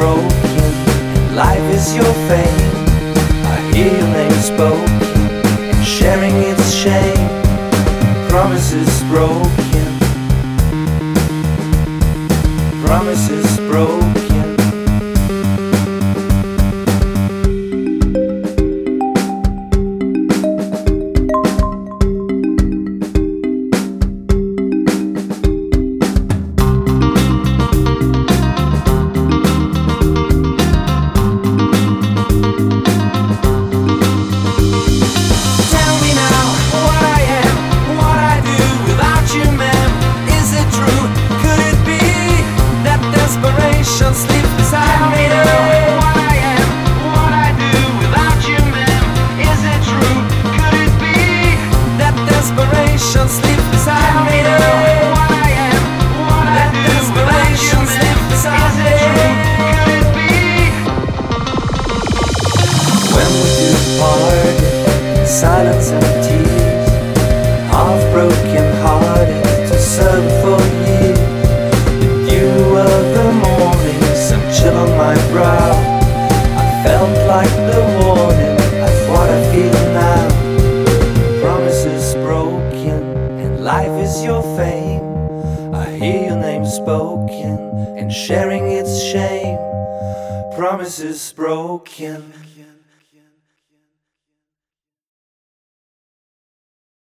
broken, and life is your fame. I hear your name spoken, and sharing its shame. Promises broken, promises broken. Sleeps beside me. What I am, what I do without you, ma'am. Is it true? Could it be that desperation sleeps beside me? What I am, what I do desperation sleeps beside me. Could it be? When we do part in silence and tears, half broken hearted to serve for years. You were the morning, some chill on my brow. I felt like the warning of what I feel now. Promises broken, and life is your fame. I hear your name spoken, and sharing its shame. Promises broken.